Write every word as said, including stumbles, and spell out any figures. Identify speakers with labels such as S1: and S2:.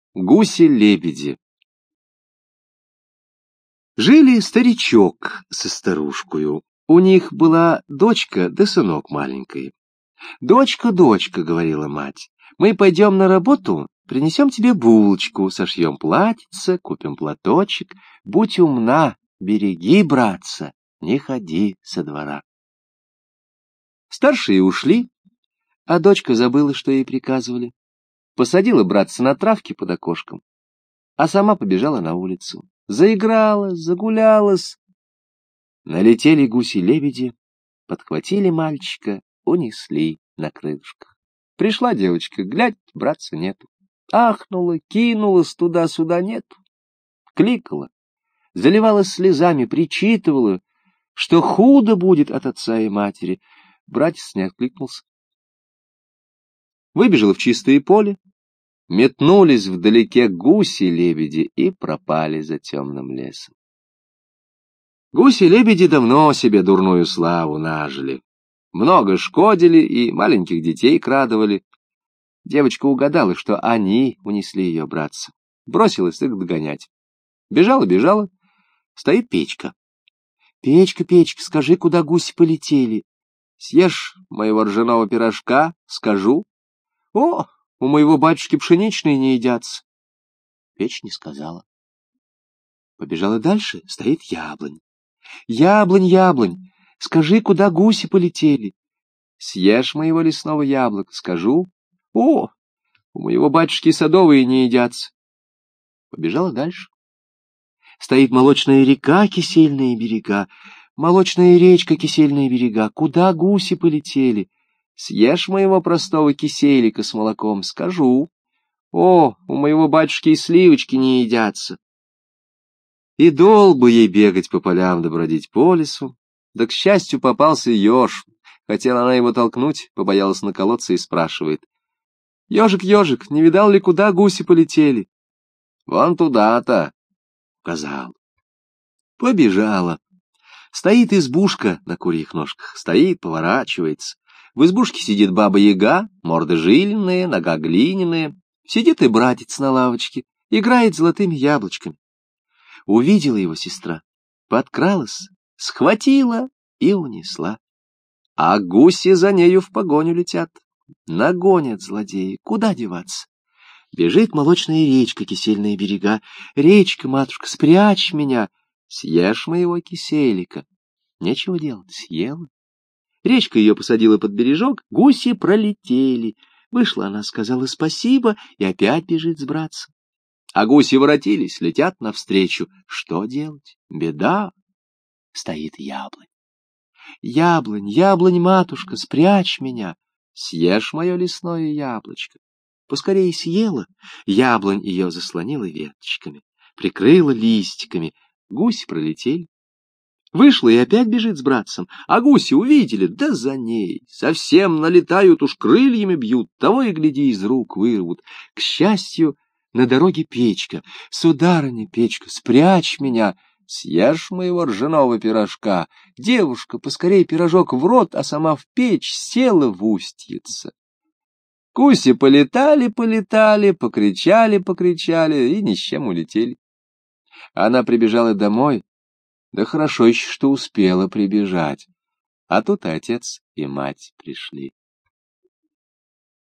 S1: Гуси-лебеди. Жили старичок со старушкою. У них была дочка да сынок маленький. «Дочка, дочка, — говорила мать, — мы пойдем на работу, принесем тебе булочку, сошьем платьице, купим платочек. Будь умна, береги, братца, не ходи со двора». Старшие ушли, а дочка забыла, что ей приказывали. Посадила братца на травке под окошком, а сама побежала на улицу. Заигралась, загулялась. Налетели гуси-лебеди, подхватили мальчика, унесли на крылышках. Пришла девочка, глядь, братца нету. Ахнула, кинулась туда-сюда, нету. Кликала, заливалась слезами, причитывала, что худо будет от отца и матери. Братец не откликнулся. Выбежала в чистое поле, метнулись вдалеке гуси-лебеди и пропали за темным лесом. Гуси-лебеди давно себе дурную славу нажили. Много шкодили и маленьких детей крадывали. Девочка угадала, что они унесли ее братца. Бросилась их догонять. Бежала-бежала, стоит печка. «Печка, печка, скажи, куда гуси полетели? Съешь моего ржаного пирожка, скажу. О, у моего батюшки пшеничные не едятся». Печь не сказала. Побежала дальше, стоит яблонь. «Яблонь, яблонь, скажи, куда гуси полетели? Съешь моего лесного яблока, скажу. О, у моего батюшки садовые не едятся». Побежала дальше. Стоит молочная река, кисельные берега, молочная речка, кисельные берега. Куда гуси полетели? Съешь моего простого киселика с молоком, скажу. О, у моего батюшки и сливочки не едятся. И долго ей бегать по полям да бродить по лесу. Да, к счастью, попался еж. Хотела она его толкнуть, побоялась наколоться и спрашивает: «Ежик, ежик, не видал ли, куда гуси полетели?» «Вон туда-то», — указал. Побежала. Стоит избушка на курьих ножках, стоит, поворачивается. В избушке сидит баба-яга, морда жилиная, нога глиняная. Сидит и братец на лавочке, играет золотыми яблочками. Увидела его сестра, подкралась, схватила и унесла. А гуси за нею в погоню летят. Нагонят злодеи, куда деваться? Бежит молочная речка, кисельные берега. «Речка, матушка, спрячь меня, съешь моего киселика». Нечего делать, съела. Речка ее посадила под бережок, гуси пролетели. Вышла она, сказала спасибо, и опять бежит с братцем. А гуси воротились, летят навстречу. Что делать? Беда. Стоит яблонь. «Яблонь, яблонь, матушка, спрячь меня, съешь мое лесное яблочко». Поскорее съела, яблонь ее заслонила веточками, прикрыла листиками. Гуси пролетели. Вышла и опять бежит с братцем, а гуси увидели, да за ней. Совсем налетают, уж крыльями бьют, того и гляди, из рук вырвут. К счастью, на дороге печка. «Сударыня, печка, спрячь меня, съешь моего ржаного пирожка». Девушка поскорей пирожок в рот, а сама в печь села в устьице. Гуси полетали-полетали, покричали-покричали и ни с чем улетели. Она прибежала домой, да хорошо еще, что успела прибежать. А тут и отец, и мать пришли.